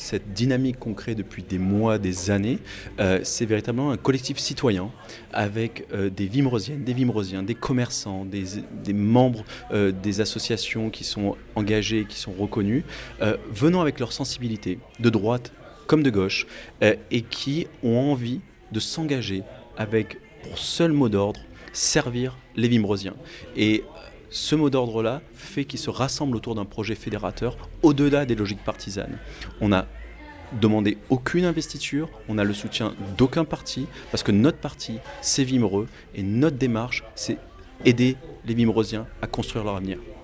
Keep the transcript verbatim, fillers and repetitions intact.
cette dynamique qu'on crée depuis des mois, des années, euh, c'est véritablement un collectif citoyen avec euh, des Vimrosiennes, des Vimrosiens, des commerçants, des, des membres euh, des associations qui sont engagés, qui sont reconnus, euh, venant avec leur sensibilité, de droite comme de gauche, euh, et qui ont envie de s'engager avec, pour seul mot d'ordre, servir les Vimrosiens. Et ce mot d'ordre-là fait qu'ils se rassemblent autour d'un projet fédérateur au-delà des logiques partisanes. On n'a demandé aucune investiture, on a le soutien d'aucun parti, parce que notre parti, c'est Vimreux, et notre démarche, c'est aider les Vimrosiens à construire leur avenir.